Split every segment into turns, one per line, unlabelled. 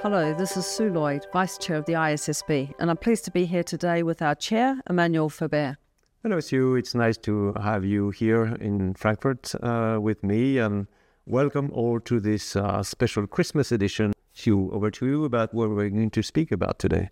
Hello, this is Sue Lloyd, Vice Chair of the ISSB, and I'm pleased to be here today with our Chair, Emmanuel Faber.
Hello, Sue. It's nice to have you here in Frankfurt with me, and welcome all to this special Christmas edition. Sue, over to you about what we're going to speak about today.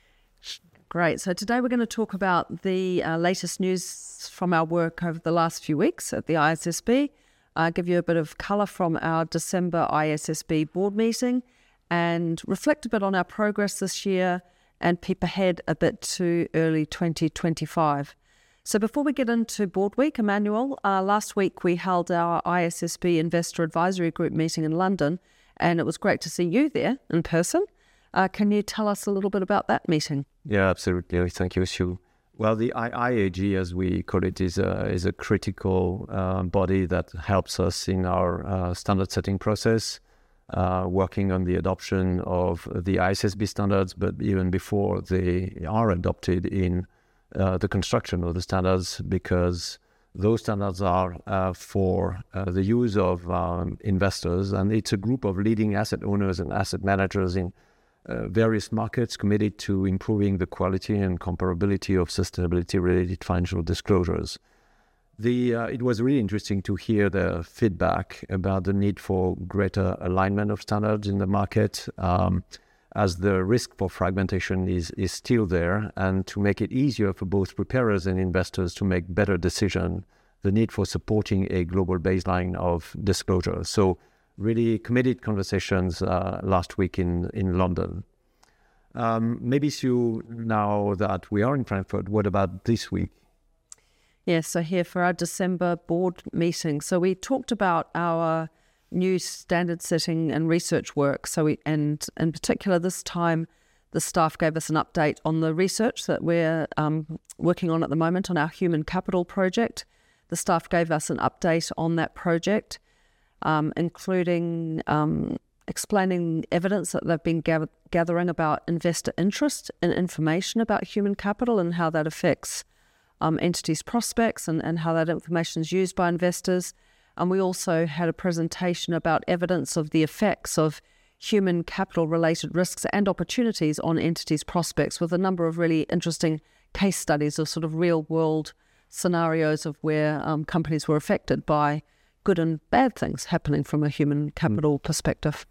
Great. So today we're going to talk about the latest news from our work over the last few weeks at the ISSB, give you a bit of colour from our December ISSB board meeting, and reflect a bit on our progress this year and peep ahead a bit to early 2025. So before we get into Board Week, Emmanuel, last week we held our ISSB Investor Advisory Group meeting in London, and it was great to see you there in person. Can you tell us a little bit about that meeting?
Yeah, absolutely. Thank you, Sue. Well, the IAG, as we call it, is a critical body that helps us in our standard setting process, working on the adoption of the ISSB standards, but even before they are adopted in the construction of the standards, because those standards are for the use of investors, and it's a group of leading asset owners and asset managers in various markets committed to improving the quality and comparability of sustainability-related financial disclosures. It was really interesting to hear the feedback about the need for greater alignment of standards in the market, as the risk for fragmentation is still there, and to make it easier for both preparers and investors to make better decisions, the need for supporting a global baseline of disclosure. So really committed conversations last week in London. Maybe, Sue, now that we are in Frankfurt, what about this week?
Yes, so here for our December board meeting. So we talked about our new standard setting and research work. And in particular this time, the staff gave us an update on the research that we're working on at the moment on our human capital project. The staff gave us an update on that project, including explaining evidence that they've been gathering about investor interest in information about human capital and how that affects entities' prospects and how that information is used by investors. And we also had a presentation about evidence of the effects of human capital related risks and opportunities on entities' prospects, with a number of really interesting case studies of sort of real world scenarios of where companies were affected by good and bad things happening from a human capital perspective.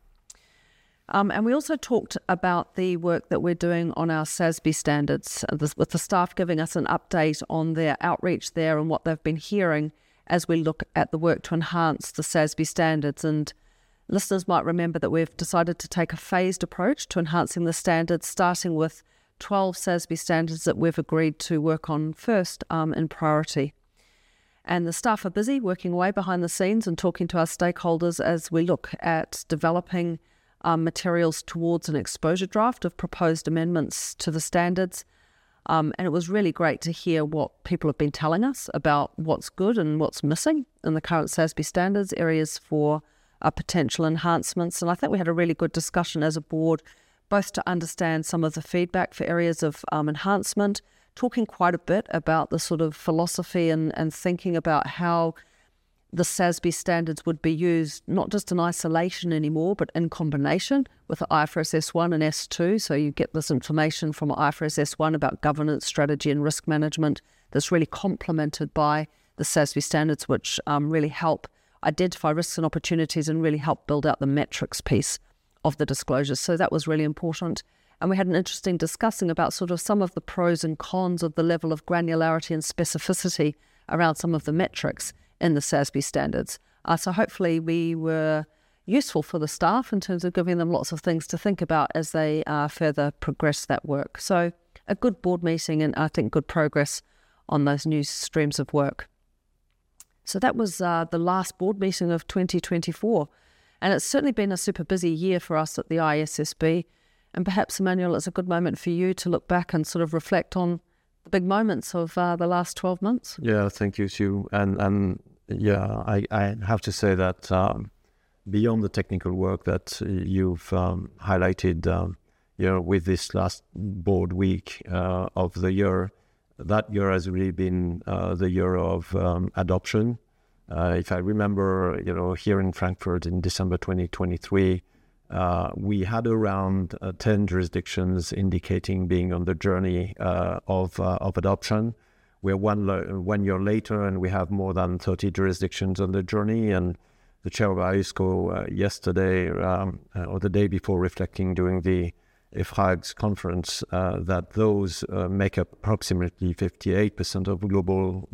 And we also talked about the work that we're doing on our SASB standards, with the staff giving us an update on their outreach there and what they've been hearing as we look at the work to enhance the SASB standards. And listeners might remember that we've decided to take a phased approach to enhancing the standards, starting with 12 SASB standards that we've agreed to work on first in priority. And the staff are busy working away behind the scenes and talking to our stakeholders as we look at developing materials towards an exposure draft of proposed amendments to the standards. And it was really great to hear what people have been telling us about what's good and what's missing in the current SASB standards, areas for potential enhancements. And I think we had a really good discussion as a board, both to understand some of the feedback for areas of enhancement, talking quite a bit about the sort of philosophy and thinking about how the SASB standards would be used not just in isolation anymore, but in combination with the IFRS S1 and S2. So you get this information from IFRS S1 about governance, strategy and risk management that's really complemented by the SASB standards, which really help identify risks and opportunities and really help build out the metrics piece of the disclosures. So that was really important. And we had an interesting discussing about sort of some of the pros and cons of the level of granularity and specificity around some of the metrics in the SASB standards. So hopefully we were useful for the staff in terms of giving them lots of things to think about as they further progress that work. So a good board meeting and I think good progress on those new streams of work. So that was the last board meeting of 2024. And it's certainly been a super busy year for us at the ISSB. And perhaps, Emmanuel, it's a good moment for you to look back and sort of reflect on the big moments of the last 12 months.
Yeah, thank you, Sue. And yeah, I have to say that beyond the technical work that you've highlighted, with this last board week of the year, that year has really been the year of adoption. If I remember, here in Frankfurt in December 2023, we had around 10 jurisdictions indicating being on the journey of adoption. We're one year later, and we have more than 30 jurisdictions on the journey. And the chair of IOSCO yesterday or the day before, reflecting during the EFRAG's conference that those make up approximately 58% of global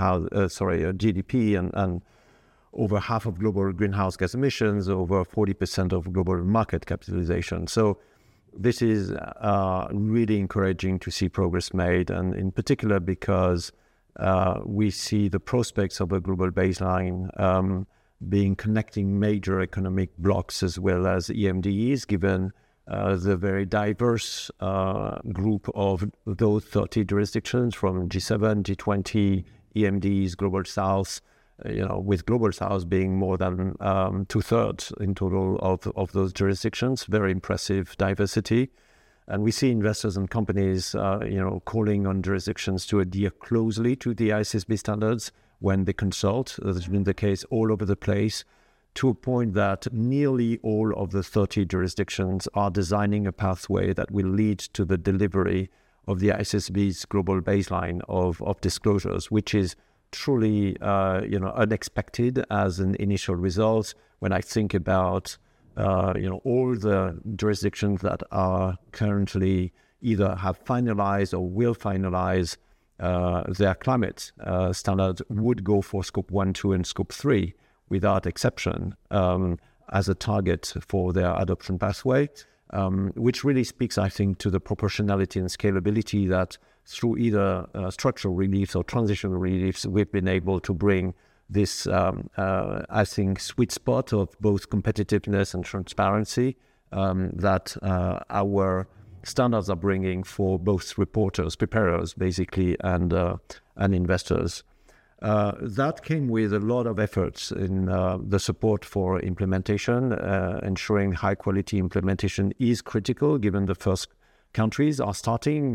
GDP and over half of global greenhouse gas emissions, over 40% of global market capitalization. So this is really encouraging to see progress made, and in particular because we see the prospects of a global baseline being connecting major economic blocks as well as EMDEs, given the very diverse group of those 30 jurisdictions from G7, G20, EMDs, Global South, with Global South being more than 2/3 in total of those jurisdictions. Very impressive diversity. And we see investors and companies, calling on jurisdictions to adhere closely to the ISSB standards when they consult. That's been the case all over the place, to a point that nearly all of the 30 jurisdictions are designing a pathway that will lead to the delivery of the ISSB's global baseline of disclosures, which is truly, unexpected as an initial result. When I think about, all the jurisdictions that are currently either have finalized or will finalize their climate standards, would go for Scope 1, 2, and Scope 3 without exception as a target for their adoption pathway, which really speaks, I think, to the proportionality and scalability that through either structural reliefs or transitional reliefs, we've been able to bring this, I think, sweet spot of both competitiveness and transparency that our standards are bringing for both preparers, basically, and investors. That came with a lot of efforts in the support for implementation. Ensuring high quality implementation is critical, given the first countries are starting.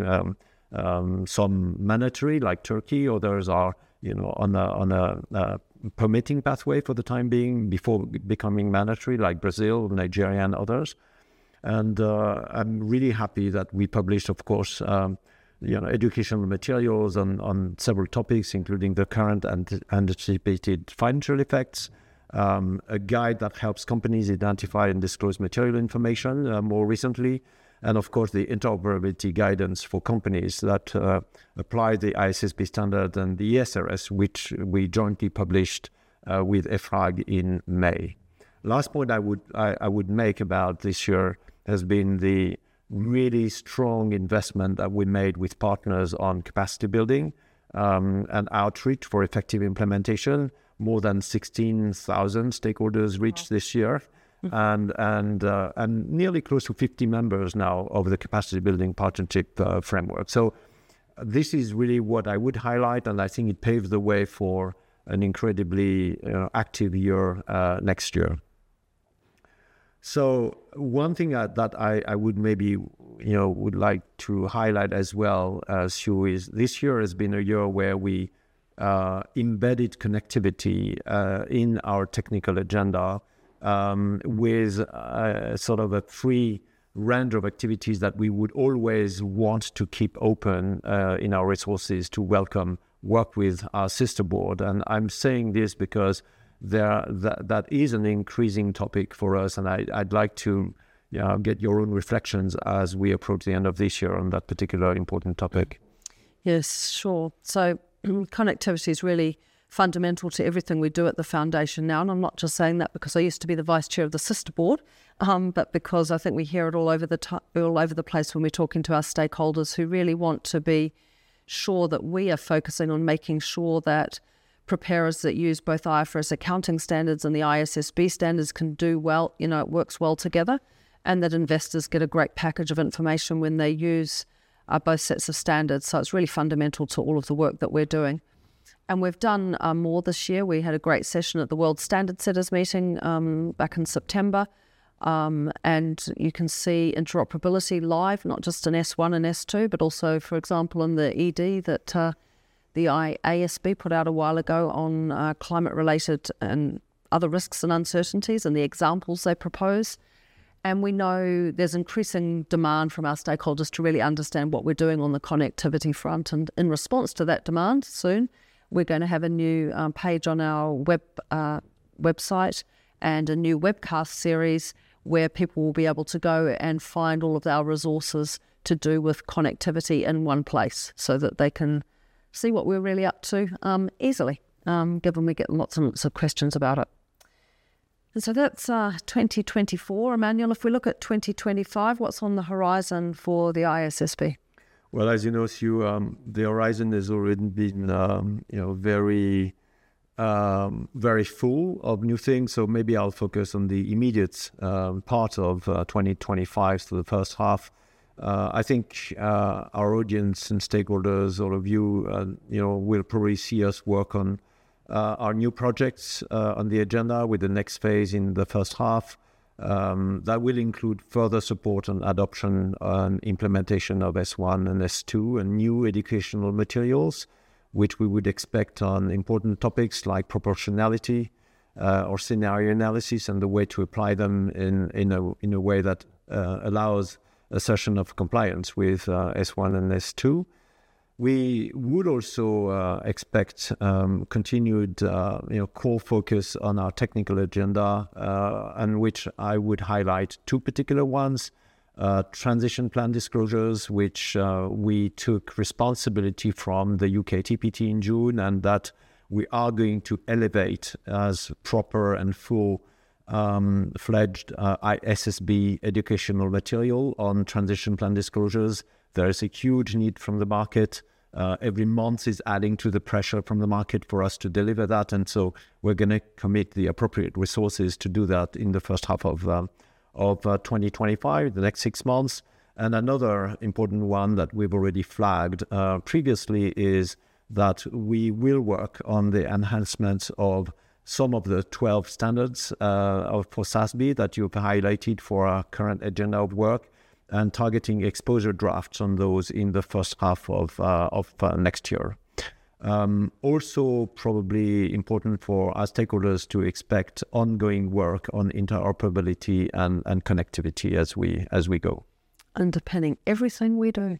Some mandatory, like Turkey, others are on a permitting pathway for the time being before becoming mandatory, like Brazil, Nigeria, and others. And I'm really happy that we published, of course, educational materials on several topics, including the current and anticipated financial effects, a guide that helps companies identify and disclose material information more recently, and of course the interoperability guidance for companies that apply the ISSB standard and the ESRS, which we jointly published with EFRAG in May. Last point I would make about this year has been the really strong investment that we made with partners on capacity building and outreach for effective implementation. More than 16,000 stakeholders reached this year, and nearly close to 50 members now of the capacity building partnership framework. So this is really what I would highlight, and I think it paves the way for an incredibly active year next year. So one thing that I would maybe would like to highlight as well, Sue, is this year has been a year where we embedded connectivity in our technical agenda with sort of a free range of activities that we would always want to keep open in our resources to welcome work with our sister board. And I'm saying this because that is an increasing topic for us, and I'd like to get your own reflections as we approach the end of this year on that particular important topic.
Yes, sure. So connectivity is really fundamental to everything we do at the foundation now, and I'm not just saying that because I used to be the vice chair of the sister board, but because I think we hear it all over the place when we're talking to our stakeholders who really want to be sure that we are focusing on making sure that preparers that use both IFRS accounting standards and the ISSB standards can do well, it works well together, and that investors get a great package of information when they use both sets of standards. So it's really fundamental to all of the work that we're doing. And we've done more this year. We had a great session at the World Standard Setters meeting back in September. And you can see interoperability live, not just in S1 and S2, but also, for example, in the ED that the IASB put out a while ago on climate-related and other risks and uncertainties and the examples they propose. And we know there's increasing demand from our stakeholders to really understand what we're doing on the connectivity front. And in response to that demand, soon, we're going to have a new page on our website and a new webcast series where people will be able to go and find all of our resources to do with connectivity in one place so that they can see what we're really up to easily, given we get lots and lots of questions about it. And so that's 2024. Emmanuel, if we look at 2025, what's on the horizon for the ISSB?
Well, as you know, Sue, the horizon has already been, very full of new things. So maybe I'll focus on the immediate part of 2025, so the first half. I think our audience and stakeholders, all of you, will probably see us work on our new projects on the agenda with the next phase in the first half. That will include further support and adoption and implementation of S1 and S2 and new educational materials, which we would expect on important topics like proportionality or scenario analysis and the way to apply them in a way that allows assertion of compliance with S1 and S2. We would also expect continued core focus on our technical agenda, and which I would highlight two particular ones. Transition plan disclosures, which we took responsibility from the UK TPT in June, and that we are going to elevate as proper and full fledged ISSB educational material on transition plan disclosures. There is a huge need from the market. Every month is adding to the pressure from the market for us to deliver that. And so we're going to commit the appropriate resources to do that in the first half of 2025, the next 6 months. And another important one that we've already flagged previously is that we will work on the enhancement of some of the 12 standards for SASB that you've highlighted for our current agenda of work, and targeting exposure drafts on those in the first half of next year. Also, probably important for our stakeholders to expect ongoing work on interoperability and connectivity as we go.
Underpinning everything we do.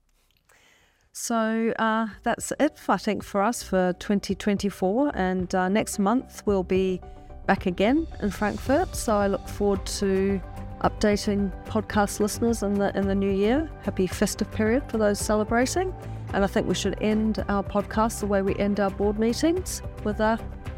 So that's it, I think, for us for 2024. And next month we'll be back again in Frankfurt. So I look forward to updating podcast listeners in the new year. Happy festive period for those celebrating. And I think we should end our podcast the way we end our board meetings with a...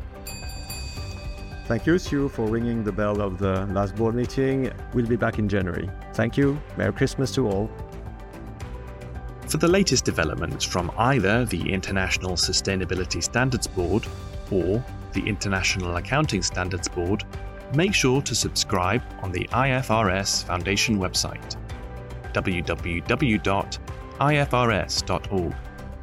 Thank you, Sue, for ringing the bell of the last board meeting. We'll be back in January. Thank you. Merry Christmas to all.
For the latest developments from either the International Sustainability Standards Board or the International Accounting Standards Board, make sure to subscribe on the IFRS Foundation website, www.ifrs.org.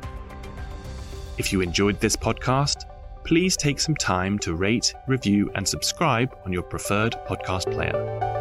If you enjoyed this podcast, please take some time to rate, review, and subscribe on your preferred podcast player.